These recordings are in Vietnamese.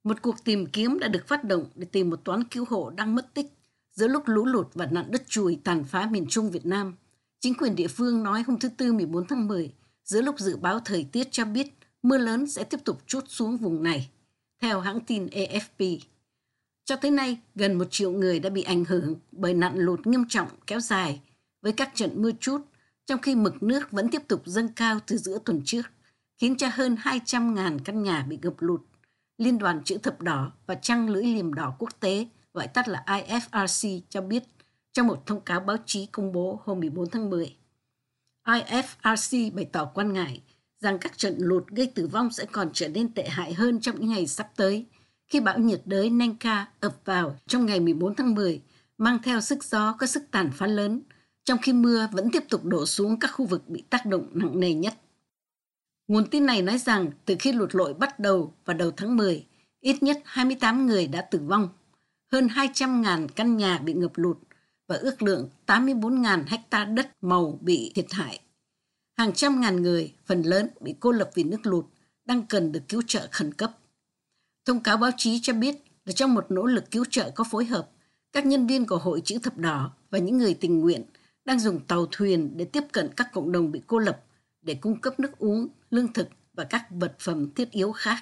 Một cuộc tìm kiếm đã được phát động để tìm một toán cứu hộ đang mất tích giữa lúc lũ lụt và nạn đất chùi tàn phá miền Trung Việt Nam. Chính quyền địa phương nói hôm thứ Tư 14 tháng 10, giữa lúc dự báo thời tiết cho biết mưa lớn sẽ tiếp tục trút xuống vùng này, theo hãng tin AFP. Cho tới nay, gần 1 triệu người đã bị ảnh hưởng bởi nạn lụt nghiêm trọng kéo dài với các trận mưa trút, trong khi mực nước vẫn tiếp tục dâng cao từ giữa tuần trước, khiến cho hơn 200.000 căn nhà bị ngập lụt. Liên đoàn Chữ Thập Đỏ và Trăng Lưỡi Liềm Đỏ Quốc tế, gọi tắt là IFRC, cho biết trong một thông cáo báo chí công bố hôm 14 tháng 10. IFRC bày tỏ quan ngại rằng các trận lụt gây tử vong sẽ còn trở nên tệ hại hơn trong những ngày sắp tới, khi bão nhiệt đới Nenka ập vào trong ngày 14 tháng 10, mang theo sức gió có sức tàn phá lớn, trong khi mưa vẫn tiếp tục đổ xuống các khu vực bị tác động nặng nề nhất. Nguồn tin này nói rằng từ khi lụt lội bắt đầu vào đầu tháng 10, ít nhất 28 người đã tử vong, hơn 200.000 căn nhà bị ngập lụt và ước lượng 84.000 hecta đất màu bị thiệt hại. Hàng trăm ngàn người, phần lớn bị cô lập vì nước lụt, đang cần được cứu trợ khẩn cấp. Thông cáo báo chí cho biết là trong một nỗ lực cứu trợ có phối hợp, các nhân viên của Hội Chữ Thập Đỏ và những người tình nguyện đang dùng tàu thuyền để tiếp cận các cộng đồng bị cô lập để cung cấp nước uống, lương thực và các vật phẩm thiết yếu khác.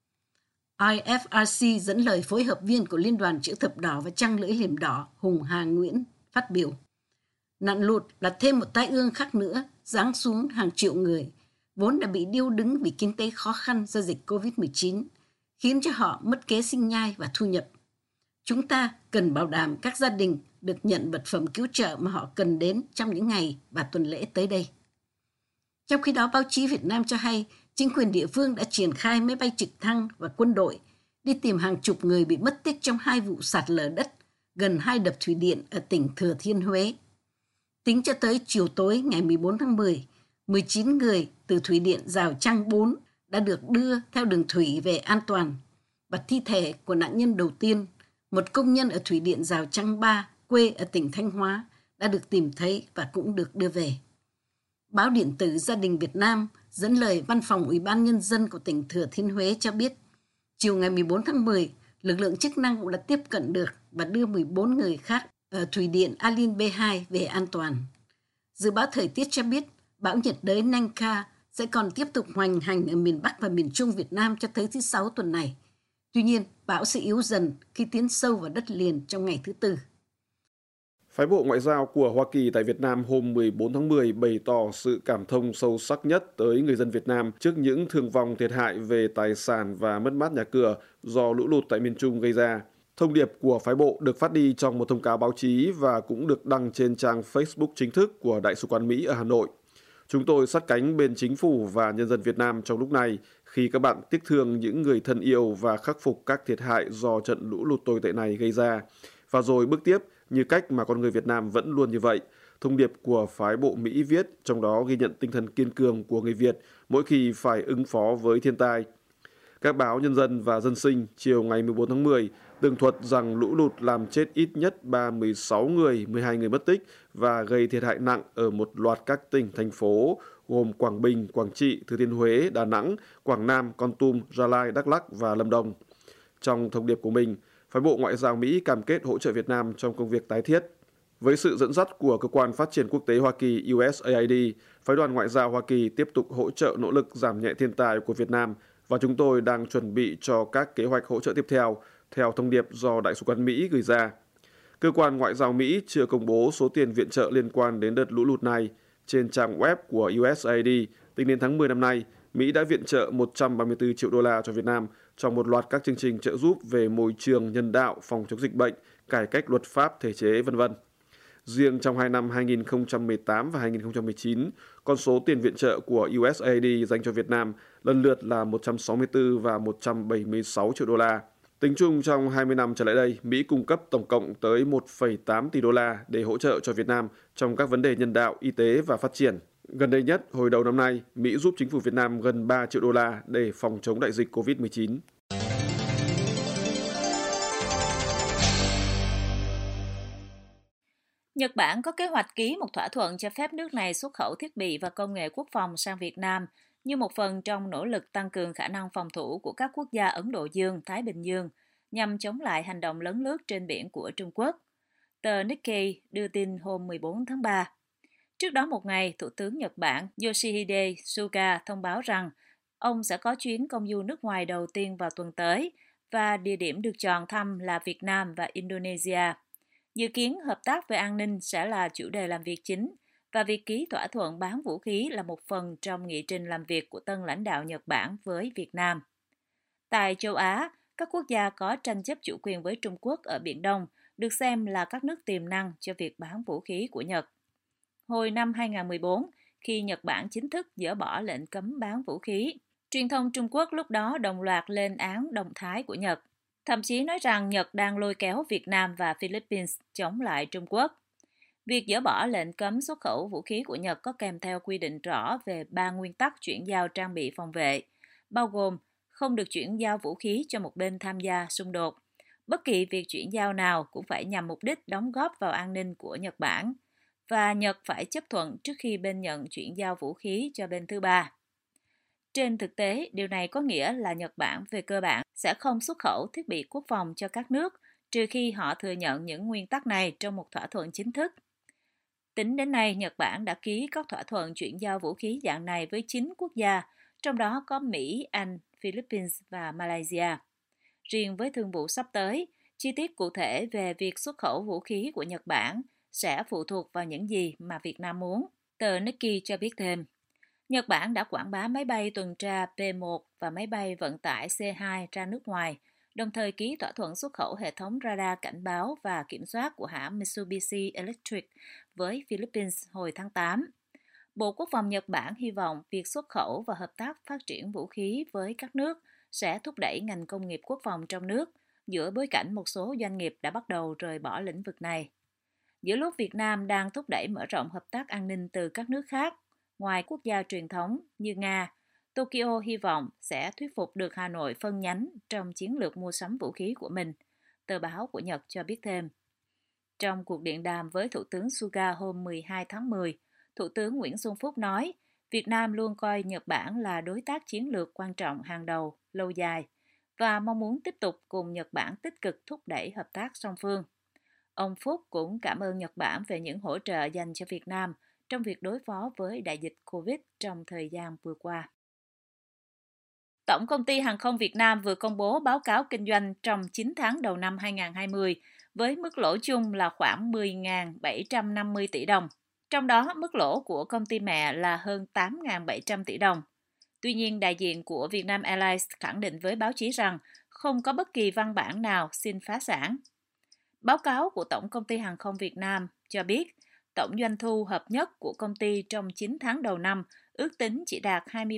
IFRC dẫn lời phối hợp viên của Liên đoàn Chữ Thập Đỏ và Trăng Lưỡi Liềm Đỏ Hùng Hà Nguyễn phát biểu. Nạn lụt là thêm một tai ương khác nữa giáng xuống hàng triệu người, vốn đã bị điêu đứng vì kinh tế khó khăn do dịch COVID-19, khiến cho họ mất kế sinh nhai và thu nhập. Chúng ta cần bảo đảm các gia đình được nhận vật phẩm cứu trợ mà họ cần đến trong những ngày và tuần lễ tới đây. Trong khi đó, báo chí Việt Nam cho hay chính quyền địa phương đã triển khai máy bay trực thăng và quân đội đi tìm hàng chục người bị mất tích trong 2 vụ sạt lở đất gần 2 đập thủy điện ở tỉnh Thừa Thiên Huế. Tính cho tới chiều tối ngày 14 tháng 10, 19 người từ thủy điện Rào Trăng 4 đã được đưa theo đường thủy về an toàn, và thi thể của nạn nhân đầu tiên, một công nhân ở thủy điện Rào Trăng 3, quê ở tỉnh Thanh Hóa, đã được tìm thấy và cũng được đưa về. Báo điện tử Gia đình Việt Nam dẫn lời Văn phòng Ủy ban Nhân dân của tỉnh Thừa Thiên Huế cho biết, chiều ngày 14 tháng 10, lực lượng chức năng cũng đã tiếp cận được và đưa 14 người khác ở thủy điện Alin B2 về an toàn. Dự báo thời tiết cho biết, bão nhiệt đới Nenka sẽ còn tiếp tục hoành hành ở miền Bắc và miền Trung Việt Nam cho tới thứ Sáu tuần này. Tuy nhiên, bão sẽ yếu dần khi tiến sâu vào đất liền trong ngày thứ Tư. Phái bộ Ngoại giao của Hoa Kỳ tại Việt Nam hôm 14 tháng 10 bày tỏ sự cảm thông sâu sắc nhất tới người dân Việt Nam trước những thương vong thiệt hại về tài sản và mất mát nhà cửa do lũ lụt tại miền Trung gây ra. Thông điệp của phái bộ được phát đi trong một thông cáo báo chí và cũng được đăng trên trang Facebook chính thức của Đại sứ quán Mỹ ở Hà Nội. Chúng tôi sát cánh bên chính phủ và nhân dân Việt Nam trong lúc này khi các bạn tiếc thương những người thân yêu và khắc phục các thiệt hại do trận lũ lụt tồi tệ này gây ra. Và rồi bước tiếp như cách mà con người Việt Nam vẫn luôn như vậy. Thông điệp của phái bộ Mỹ viết, trong đó ghi nhận tinh thần kiên cường của người Việt mỗi khi phải ứng phó với thiên tai. Các báo Nhân dân và Dân sinh chiều ngày 14 tháng 10 tường thuật rằng lũ lụt làm chết ít nhất 36 người, 12 người mất tích và gây thiệt hại nặng ở một loạt các tỉnh, thành phố gồm Quảng Bình, Quảng Trị, Thừa Thiên Huế, Đà Nẵng, Quảng Nam, Kon Tum, Gia Lai, Đắk Lắk và Lâm Đồng. Trong thông điệp của mình, phái bộ Ngoại giao Mỹ cam kết hỗ trợ Việt Nam trong công việc tái thiết. Với sự dẫn dắt của Cơ quan Phát triển Quốc tế Hoa Kỳ USAID, Phái đoàn Ngoại giao Hoa Kỳ tiếp tục hỗ trợ nỗ lực giảm nhẹ thiên tai của Việt Nam và chúng tôi đang chuẩn bị cho các kế hoạch hỗ trợ tiếp theo thông điệp do Đại sứ quán Mỹ gửi ra. Cơ quan Ngoại giao Mỹ chưa công bố số tiền viện trợ liên quan đến đợt lũ lụt này. Trên trang web của USAID, tính đến tháng 10 năm nay, Mỹ đã viện trợ 134 triệu đô la cho Việt Nam trong một loạt các chương trình trợ giúp về môi trường, nhân đạo, phòng chống dịch bệnh, cải cách luật pháp, thể chế, v.v. Riêng trong 2 năm 2018 và 2019, con số tiền viện trợ của USAID dành cho Việt Nam lần lượt là 164 và 176 triệu đô la. Tính chung trong 20 năm trở lại đây, Mỹ cung cấp tổng cộng tới 1,8 tỷ đô la để hỗ trợ cho Việt Nam trong các vấn đề nhân đạo, y tế và phát triển. Gần đây nhất, hồi đầu năm nay, Mỹ giúp chính phủ Việt Nam gần 3 triệu đô la để phòng chống đại dịch COVID-19. Nhật Bản có kế hoạch ký một thỏa thuận cho phép nước này xuất khẩu thiết bị và công nghệ quốc phòng sang Việt Nam như một phần trong nỗ lực tăng cường khả năng phòng thủ của các quốc gia Ấn Độ Dương, Thái Bình Dương nhằm chống lại hành động lấn lướt trên biển của Trung Quốc. Tờ Nikkei đưa tin hôm 14 tháng 3. Trước đó một ngày, Thủ tướng Nhật Bản Yoshihide Suga thông báo rằng ông sẽ có chuyến công du nước ngoài đầu tiên vào tuần tới và địa điểm được chọn thăm là Việt Nam và Indonesia. Dự kiến hợp tác về an ninh sẽ là chủ đề làm việc chính và việc ký thỏa thuận bán vũ khí là một phần trong nghị trình làm việc của tân lãnh đạo Nhật Bản với Việt Nam. Tại châu Á, các quốc gia có tranh chấp chủ quyền với Trung Quốc ở Biển Đông được xem là các nước tiềm năng cho việc bán vũ khí của Nhật. Hồi năm 2014, khi Nhật Bản chính thức dỡ bỏ lệnh cấm bán vũ khí, truyền thông Trung Quốc lúc đó đồng loạt lên án động thái của Nhật, thậm chí nói rằng Nhật đang lôi kéo Việt Nam và Philippines chống lại Trung Quốc. Việc dỡ bỏ lệnh cấm xuất khẩu vũ khí của Nhật có kèm theo quy định rõ về 3 nguyên tắc chuyển giao trang bị phòng vệ, bao gồm không được chuyển giao vũ khí cho một bên tham gia xung đột. Bất kỳ việc chuyển giao nào cũng phải nhằm mục đích đóng góp vào an ninh của Nhật Bản, và Nhật phải chấp thuận trước khi bên nhận chuyển giao vũ khí cho bên thứ ba. Trên thực tế, điều này có nghĩa là Nhật Bản về cơ bản sẽ không xuất khẩu thiết bị quốc phòng cho các nước, trừ khi họ thừa nhận những nguyên tắc này trong một thỏa thuận chính thức. Tính đến nay, Nhật Bản đã ký các thỏa thuận chuyển giao vũ khí dạng này với 9 quốc gia, trong đó có Mỹ, Anh, Philippines và Malaysia. Riêng với thương vụ sắp tới, chi tiết cụ thể về việc xuất khẩu vũ khí của Nhật Bản sẽ phụ thuộc vào những gì mà Việt Nam muốn. Tờ Nikkei cho biết thêm, Nhật Bản đã quảng bá máy bay tuần tra P-1 và máy bay vận tải C-2 ra nước ngoài, đồng thời ký thỏa thuận xuất khẩu hệ thống radar cảnh báo và kiểm soát của hãng Mitsubishi Electric với Philippines hồi tháng 8. Bộ Quốc phòng Nhật Bản hy vọng việc xuất khẩu và hợp tác phát triển vũ khí với các nước sẽ thúc đẩy ngành công nghiệp quốc phòng trong nước, giữa bối cảnh một số doanh nghiệp đã bắt đầu rời bỏ lĩnh vực này. Giữa lúc Việt Nam đang thúc đẩy mở rộng hợp tác an ninh từ các nước khác, ngoài quốc gia truyền thống như Nga, Tokyo hy vọng sẽ thuyết phục được Hà Nội phân nhánh trong chiến lược mua sắm vũ khí của mình, tờ báo của Nhật cho biết thêm. Trong cuộc điện đàm với Thủ tướng Suga hôm 12 tháng 10, Thủ tướng Nguyễn Xuân Phúc nói, Việt Nam luôn coi Nhật Bản là đối tác chiến lược quan trọng hàng đầu, lâu dài, và mong muốn tiếp tục cùng Nhật Bản tích cực thúc đẩy hợp tác song phương. Ông Phúc cũng cảm ơn Nhật Bản về những hỗ trợ dành cho Việt Nam trong việc đối phó với đại dịch Covid trong thời gian vừa qua. Tổng công ty Hàng không Việt Nam vừa công bố báo cáo kinh doanh trong 9 tháng đầu năm 2020 với mức lỗ chung là khoảng 10.750 tỷ đồng. Trong đó, mức lỗ của công ty mẹ là hơn 8.700 tỷ đồng. Tuy nhiên, đại diện của Vietnam Airlines khẳng định với báo chí rằng không có bất kỳ văn bản nào xin phá sản. Báo cáo của Tổng công ty Hàng không Việt Nam cho biết, tổng doanh thu hợp nhất của công ty trong 9 tháng đầu năm ước tính chỉ đạt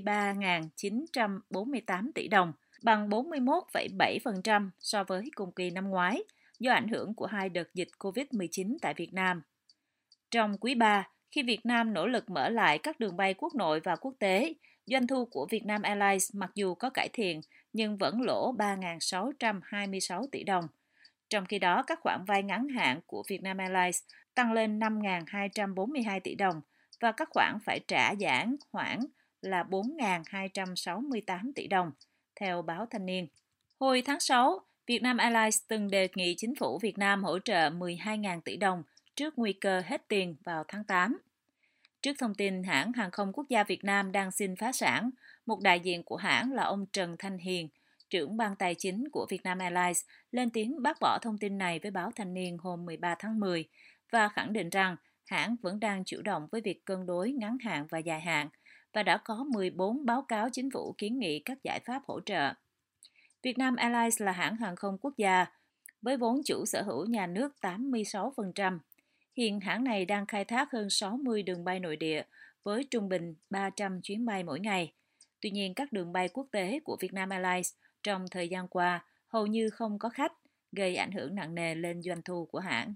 23.948 tỷ đồng, bằng 41,7% so với cùng kỳ năm ngoái, do ảnh hưởng của hai đợt dịch COVID-19 tại Việt Nam. Trong quý 3, khi Việt Nam nỗ lực mở lại các đường bay quốc nội và quốc tế, doanh thu của Vietnam Airlines mặc dù có cải thiện nhưng vẫn lỗ 3.626 tỷ đồng. Trong khi đó, các khoản vay ngắn hạn của Vietnam Airlines tăng lên 5.242 tỷ đồng và các khoản phải trả giãn hoãn là 4.268 tỷ đồng, theo báo Thanh niên. Hồi tháng 6, Vietnam Airlines từng đề nghị chính phủ Việt Nam hỗ trợ 12.000 tỷ đồng trước nguy cơ hết tiền vào tháng 8. Trước thông tin hãng hàng không quốc gia Việt Nam đang xin phá sản, một đại diện của hãng là ông Trần Thanh Hiền, trưởng ban tài chính của Vietnam Airlines, lên tiếng bác bỏ thông tin này với báo Thanh niên hôm 13 tháng 10 và khẳng định rằng hãng vẫn đang chủ động với việc cân đối ngắn hạn và dài hạn và đã có 14 báo cáo chính phủ kiến nghị các giải pháp hỗ trợ. Vietnam Airlines là hãng hàng không quốc gia với vốn chủ sở hữu nhà nước 86%. Hiện hãng này đang khai thác hơn 60 đường bay nội địa với trung bình 300 chuyến bay mỗi ngày. Tuy nhiên, các đường bay quốc tế của Vietnam Airlines trong thời gian qua hầu như không có khách, gây ảnh hưởng nặng nề lên doanh thu của hãng.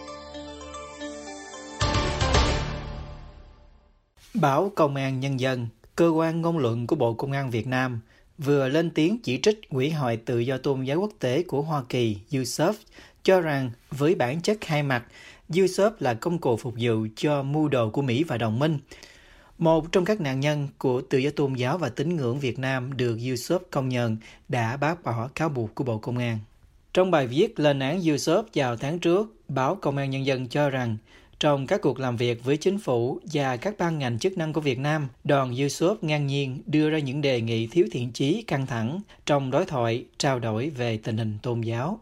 Báo Công an Nhân dân, cơ quan ngôn luận của Bộ Công an Việt Nam, vừa lên tiếng chỉ trích Ủy hội Tự do Tôn giáo Quốc tế của Hoa Kỳ, USCORP, cho rằng với bản chất hai mặt, USCORP là công cụ phục vụ cho mưu đồ của Mỹ và đồng minh. Một trong các nạn nhân của tự do tôn giáo và tín ngưỡng Việt Nam được Yusuf công nhận đã bác bỏ cáo buộc của Bộ Công an. Trong bài viết lên án Yusuf vào tháng trước, báo Công an Nhân dân cho rằng trong các cuộc làm việc với chính phủ và các ban ngành chức năng của Việt Nam, đoàn Yusuf ngang nhiên đưa ra những đề nghị thiếu thiện chí căng thẳng trong đối thoại trao đổi về tình hình tôn giáo.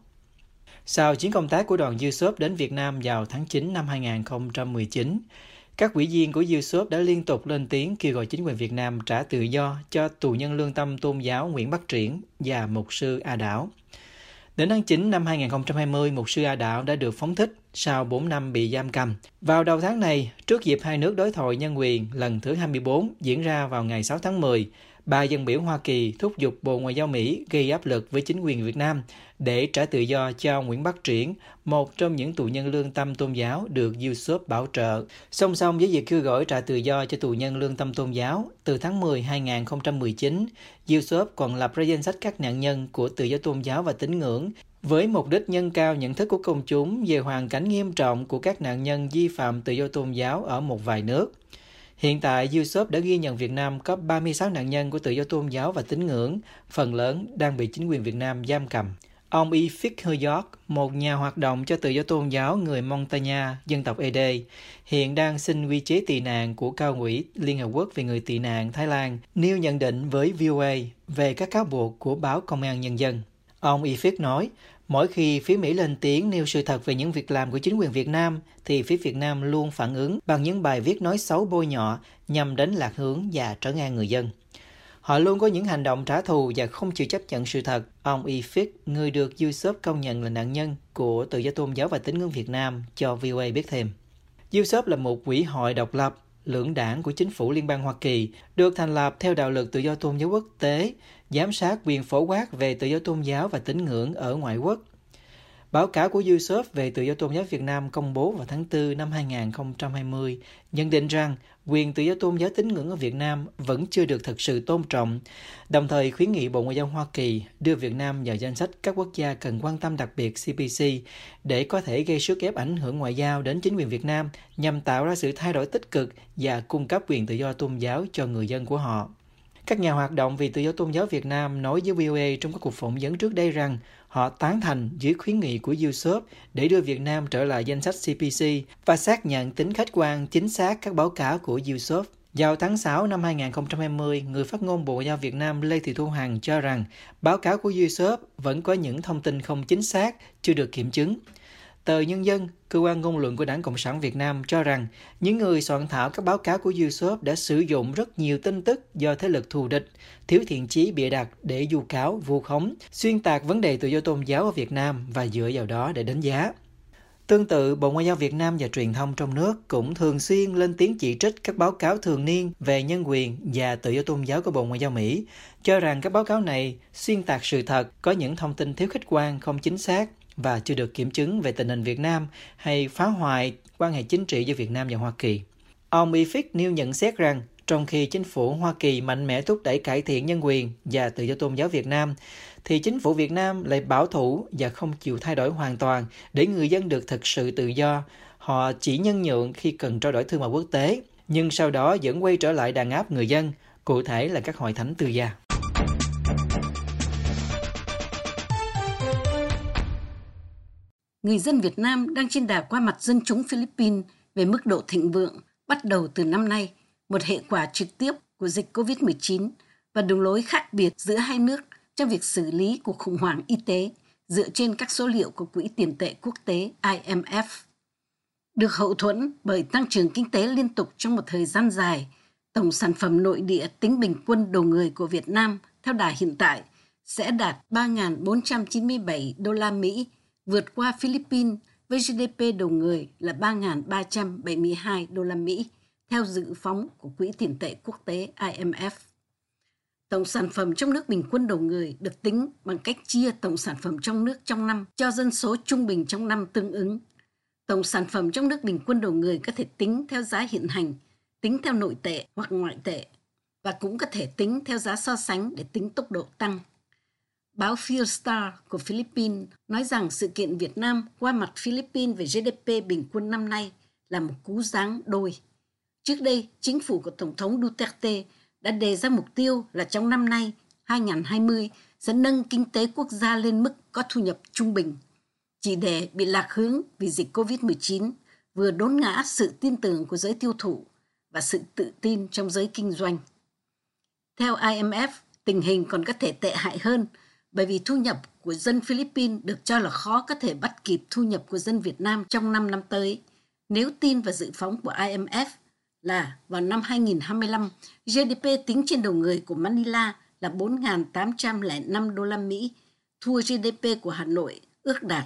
Sau chuyến công tác của đoàn Yusuf đến Việt Nam vào tháng 9 năm 2019, các ủy viên của Yusuf đã liên tục lên tiếng kêu gọi chính quyền Việt Nam trả tự do cho tù nhân lương tâm tôn giáo Nguyễn Bắc Triển và mục sư A Đảo. Đến tháng 9 năm 2020, mục sư A Đảo đã được phóng thích sau 4 năm bị giam cầm. Vào đầu tháng này, trước dịp hai nước đối thoại nhân quyền lần thứ 24 diễn ra vào ngày 6 tháng 10, ba dân biểu Hoa Kỳ thúc giục Bộ Ngoại giao Mỹ gây áp lực với chính quyền Việt Nam để trả tự do cho Nguyễn Bắc Triển, một trong những tù nhân lương tâm tôn giáo được Yusuf bảo trợ. Song song với việc kêu gọi trả tự do cho tù nhân lương tâm tôn giáo, từ tháng 10 2019, Yusuf còn lập ra danh sách các nạn nhân của tự do tôn giáo và tín ngưỡng với mục đích nâng cao nhận thức của công chúng về hoàn cảnh nghiêm trọng của các nạn nhân vi phạm tự do tôn giáo ở một vài nước. Hiện tại, Yusuf đã ghi nhận Việt Nam có 36 nạn nhân của tự do tôn giáo và tín ngưỡng, phần lớn đang bị chính quyền Việt Nam giam cầm. Ông Ifik Herjok, một nhà hoạt động cho tự do tôn giáo người Montagna, dân tộc Ede, hiện đang xin quy chế tị nạn của Cao ủy Liên Hợp Quốc về người tị nạn Thái Lan, nêu nhận định với VOA về các cáo buộc của báo Công an Nhân dân. Ông Ifik nói, mỗi khi phía Mỹ lên tiếng nêu sự thật về những việc làm của chính quyền Việt Nam, thì phía Việt Nam luôn phản ứng bằng những bài viết nói xấu bôi nhọ nhằm đánh lạc hướng và trấn an người dân. Họ luôn có những hành động trả thù và không chịu chấp nhận sự thật. Ông Ifik, người được Yusuf công nhận là nạn nhân của tự do tôn giáo và tín ngưỡng Việt Nam, cho VOA biết thêm. Yusuf là một quỹ hội độc lập, lưỡng đảng của chính phủ Liên bang Hoa Kỳ, được thành lập theo đạo luật tự do tôn giáo quốc tế, giám sát quyền phổ quát về tự do tôn giáo và tín ngưỡng ở ngoại quốc. Báo cáo của Yusuf về tự do tôn giáo Việt Nam công bố vào tháng 4 năm 2020 nhận định rằng quyền tự do tôn giáo tín ngưỡng ở Việt Nam vẫn chưa được thực sự tôn trọng, đồng thời khuyến nghị Bộ Ngoại giao Hoa Kỳ đưa Việt Nam vào danh sách các quốc gia cần quan tâm đặc biệt CPC để có thể gây sức ép ảnh hưởng ngoại giao đến chính quyền Việt Nam nhằm tạo ra sự thay đổi tích cực và cung cấp quyền tự do tôn giáo cho người dân của họ. Các nhà hoạt động vì tự do tôn giáo Việt Nam nói với VOA trong các cuộc phỏng vấn trước đây rằng họ tán thành dưới khuyến nghị của Yusuf để đưa Việt Nam trở lại danh sách CPC và xác nhận tính khách quan chính xác các báo cáo của Yusuf. Vào tháng 6 năm 2020, người phát ngôn Bộ Ngoại giao Việt Nam Lê Thị Thu Hằng cho rằng báo cáo của Yusuf vẫn có những thông tin không chính xác, chưa được kiểm chứng. Tờ Nhân dân, cơ quan ngôn luận của Đảng Cộng sản Việt Nam cho rằng những người soạn thảo các báo cáo của Yusuf đã sử dụng rất nhiều tin tức do thế lực thù địch, thiếu thiện chí bịa đặt để vu cáo, vu khống, xuyên tạc vấn đề tự do tôn giáo ở Việt Nam và dựa vào đó để đánh giá. Tương tự, Bộ Ngoại giao Việt Nam và truyền thông trong nước cũng thường xuyên lên tiếng chỉ trích các báo cáo thường niên về nhân quyền và tự do tôn giáo của Bộ Ngoại giao Mỹ, cho rằng các báo cáo này xuyên tạc sự thật, có những thông tin thiếu khách quan, không chính xác và chưa được kiểm chứng về tình hình Việt Nam hay phá hoại quan hệ chính trị giữa Việt Nam và Hoa Kỳ. Ông Ifik nêu nhận xét rằng, trong khi chính phủ Hoa Kỳ mạnh mẽ thúc đẩy cải thiện nhân quyền và tự do tôn giáo Việt Nam, thì chính phủ Việt Nam lại bảo thủ và không chịu thay đổi hoàn toàn để người dân được thực sự tự do. Họ chỉ nhân nhượng khi cần trao đổi thương mại quốc tế, nhưng sau đó vẫn quay trở lại đàn áp người dân, cụ thể là các hội thánh tư gia. Người dân Việt Nam đang trên đà qua mặt dân chúng Philippines về mức độ thịnh vượng bắt đầu từ năm nay, một hệ quả trực tiếp của dịch COVID-19 và đường lối khác biệt giữa hai nước trong việc xử lý cuộc khủng hoảng y tế dựa trên các số liệu của Quỹ tiền tệ quốc tế IMF. Được hậu thuẫn bởi tăng trưởng kinh tế liên tục trong một thời gian dài, tổng sản phẩm nội địa tính bình quân đầu người của Việt Nam theo đà hiện tại sẽ đạt 3.497 đô la Mỹ, vượt qua Philippines với GDP đầu người là 3.372 đô la Mỹ, theo dự phóng của Quỹ tiền tệ quốc tế IMF. Tổng sản phẩm trong nước bình quân đầu người được tính bằng cách chia tổng sản phẩm trong nước trong năm cho dân số trung bình trong năm tương ứng. Tổng sản phẩm trong nước bình quân đầu người có thể tính theo giá hiện hành, tính theo nội tệ hoặc ngoại tệ, và cũng có thể tính theo giá so sánh để tính tốc độ tăng. Báo Philstar của Philippines nói rằng sự kiện Việt Nam qua mặt Philippines về GDP bình quân năm nay là một cú giáng đôi. Trước đây, chính phủ của Tổng thống Duterte đã đề ra mục tiêu là trong năm nay, 2020, sẽ nâng kinh tế quốc gia lên mức có thu nhập trung bình, chỉ để bị lạc hướng vì dịch COVID-19 vừa đốn ngã sự tin tưởng của giới tiêu thụ và sự tự tin trong giới kinh doanh. Theo IMF, tình hình còn có thể tệ hại hơn bởi vì thu nhập của dân Philippines được cho là khó có thể bắt kịp thu nhập của dân Việt Nam trong 5 năm tới. Nếu tin vào dự phóng của IMF là vào năm 2025, GDP tính trên đầu người của Manila là 4.805 đô la Mỹ, thua GDP của Hà Nội ước đạt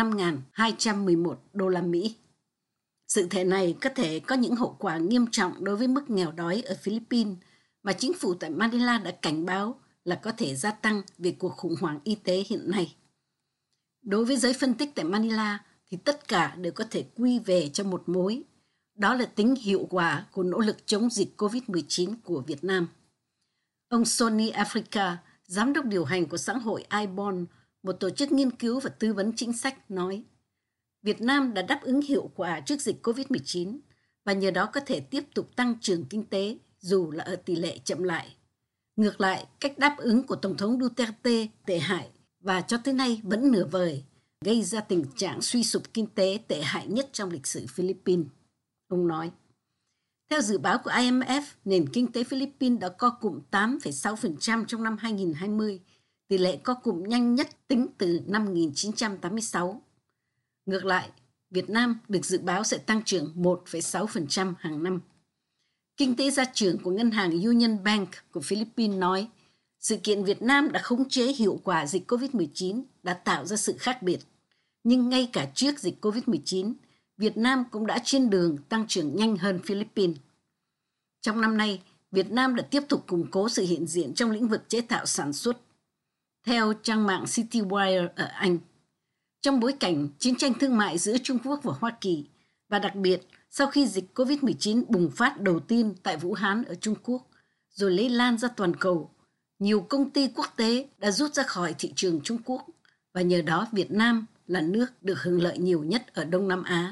5.211 đô la Mỹ. Sự thể này có thể có những hậu quả nghiêm trọng đối với mức nghèo đói ở Philippines mà chính phủ tại Manila đã cảnh báo là có thể gia tăng vì cuộc khủng hoảng y tế hiện nay. Đối với giới phân tích tại Manila thì tất cả đều có thể quy về cho một mối, đó là tính hiệu quả của nỗ lực chống dịch COVID-19 của Việt Nam. Ông Sonny Africa, giám đốc điều hành của xã hội iBond, một tổ chức nghiên cứu và tư vấn chính sách, nói Việt Nam đã đáp ứng hiệu quả trước dịch COVID-19 và nhờ đó có thể tiếp tục tăng trưởng kinh tế dù là ở tỷ lệ chậm lại. Ngược lại, cách đáp ứng của Tổng thống Duterte tệ hại và cho tới nay vẫn nửa vời, gây ra tình trạng suy sụp kinh tế tệ hại nhất trong lịch sử Philippines. Ông nói, theo dự báo của IMF, nền kinh tế Philippines đã co cụm 8,6% trong năm 2020, tỷ lệ co cụm nhanh nhất tính từ năm 1986. Ngược lại, Việt Nam được dự báo sẽ tăng trưởng 1,6% hàng năm. Kinh tế gia trưởng của Ngân hàng Union Bank của Philippines nói, sự kiện Việt Nam đã khống chế hiệu quả dịch COVID-19 đã tạo ra sự khác biệt. Nhưng ngay cả trước dịch COVID-19, Việt Nam cũng đã trên đường tăng trưởng nhanh hơn Philippines. Trong năm nay, Việt Nam đã tiếp tục củng cố sự hiện diện trong lĩnh vực chế tạo sản xuất. Theo trang mạng Citywire ở Anh, trong bối cảnh chiến tranh thương mại giữa Trung Quốc và Hoa Kỳ, và đặc biệt sau khi dịch COVID-19 bùng phát đầu tiên tại Vũ Hán ở Trung Quốc, rồi lây lan ra toàn cầu, nhiều công ty quốc tế đã rút ra khỏi thị trường Trung Quốc và nhờ đó Việt Nam là nước được hưởng lợi nhiều nhất ở Đông Nam Á.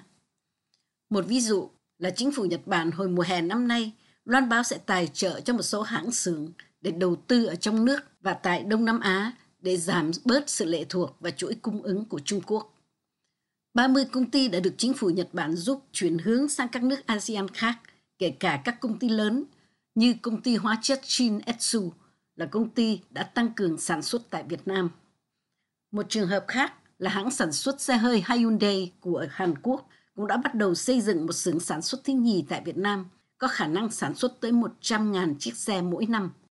Một ví dụ là chính phủ Nhật Bản hồi mùa hè năm nay loan báo sẽ tài trợ cho một số hãng xưởng để đầu tư ở trong nước và tại Đông Nam Á để giảm bớt sự lệ thuộc vào chuỗi cung ứng của Trung Quốc. 30 công ty đã được chính phủ Nhật Bản giúp chuyển hướng sang các nước ASEAN khác, kể cả các công ty lớn như công ty hóa chất Shin Etsu là công ty đã tăng cường sản xuất tại Việt Nam. Một trường hợp khác là hãng sản xuất xe hơi Hyundai của Hàn Quốc cũng đã bắt đầu xây dựng một xưởng sản xuất thứ nhì tại Việt Nam, có khả năng sản xuất tới 100.000 chiếc xe mỗi năm.